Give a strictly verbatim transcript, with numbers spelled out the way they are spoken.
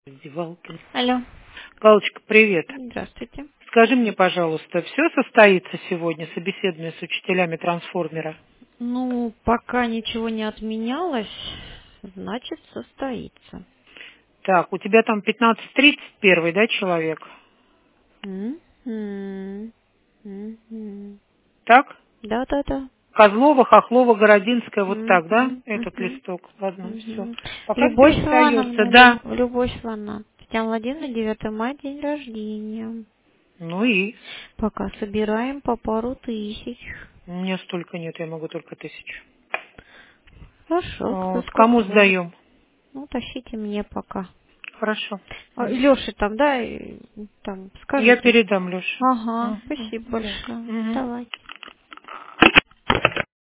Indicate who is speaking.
Speaker 1: Издевалки.
Speaker 2: Алло.
Speaker 1: Галочка, привет.
Speaker 2: Здравствуйте.
Speaker 1: Скажи мне, пожалуйста, все состоится сегодня, собеседование с учителями трансформера?
Speaker 2: Ну, пока ничего не отменялось, значит, состоится.
Speaker 1: Так, у тебя там пятнадцать тридцать первый, да, человек?
Speaker 2: М-м. М-м.
Speaker 1: Так?
Speaker 2: Да-да-да.
Speaker 1: Козлова, Хохлова, Городинская, вот так, да?
Speaker 2: Мгм,
Speaker 1: Этот
Speaker 2: мгм,
Speaker 1: листок. Ладно, все.
Speaker 2: мгм.
Speaker 1: Пока все
Speaker 2: Любовь
Speaker 1: остается,
Speaker 2: Ивановна,
Speaker 1: да.
Speaker 2: Лю- Любовь Ивановна. Татьяна Владимировна, девятое мая, день рождения.
Speaker 1: Ну и?
Speaker 2: Пока собираем по пару тысяч.
Speaker 1: У меня столько нет, я могу только тысячу.
Speaker 2: Хорошо, кто
Speaker 1: Вот.
Speaker 2: сколько
Speaker 1: Кому
Speaker 2: может.
Speaker 1: сдаем?
Speaker 2: Ну, тащите мне пока.
Speaker 1: Хорошо.
Speaker 2: Лёше там, да, и там
Speaker 1: Я
Speaker 2: скажите.
Speaker 1: передам, Леша.
Speaker 2: Ага,
Speaker 1: Угу.
Speaker 2: спасибо
Speaker 1: Да.
Speaker 2: большое.
Speaker 1: Угу.
Speaker 2: Давайте.